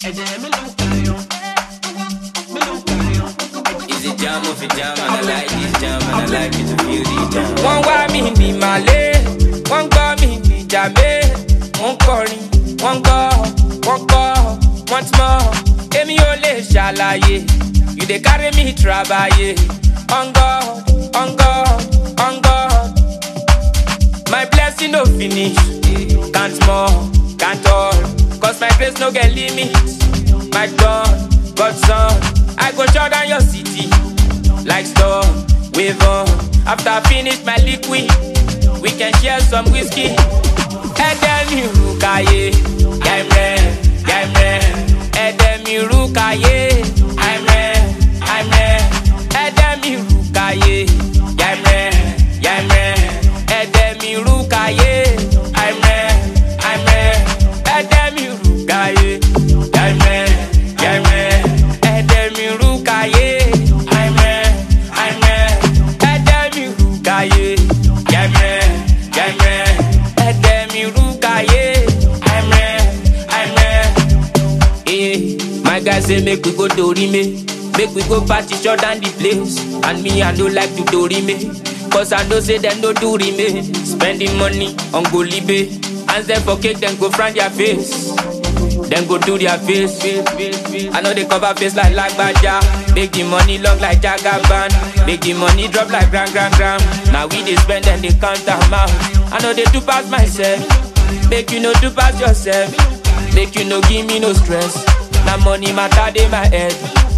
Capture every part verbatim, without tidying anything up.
Is it jam or fit jam? And I like this jam, and I like it to feel the jam. One why me be Malay, one call me be Jabe, one calling, one call, one call, once more. Emi ole shalaye, you dey carry me trabaye. On God, on God, on God. My blessing no finish, can't more, can't all. Cause my grace no get limits. My God, God's son, I go shut down your city like storm, wave on. After I finish my liquid, we can share some whiskey. Edemi rukaye, gaimre, gaimre. Edemi rukaye, I'm re, I'm re. Edemi rukaye, gaimre, gaimre. Edemi rukaye, I'm re, I'm re. Edemi rukaye, gaimre, gaimre. Edemi rukaye, I'm re, I'm re. Edemi rukaye, gaimre, gaimre. Edemi rukaye, I'm re, I'm re. Eh, my guys say make we go Dorime, make we go party shut down the place. And me I no like to Dorime, cause I know say them no do rime. Spending money on Golibe, and then for cake then go front their face. Then go do their face, face, face, face. I know they cover face like Lagbaja. Make the money long like Jagaban. Make the money drop like gram, gram, gram. Now we they spend and they count them out. I know they do pass myself. Make you know do pass yourself. Make you know give me no stress. Now money matter in my head.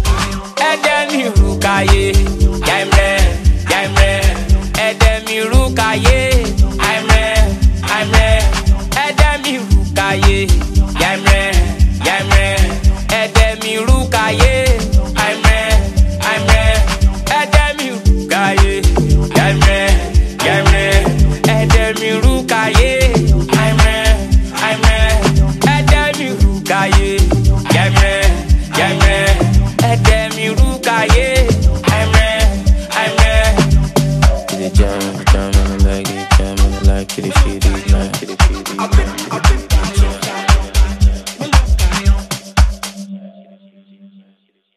Edemi rukaye, gaimre, gaimre. Edemi rukaye, I'm re, I'm re. Edemi rukaye, gaimre, gaimre. Edemi rukaye, I'm re, I'm re. Edemi rukaye, gaimre, gaimre. Edemi rukaye, I'm re, I'm re. Edemi rukaye, gaimre, gaimre. Edemi rukaye, I'm re, I'm re. Is it jam, jam, and I like it, jam, and I like it to feel the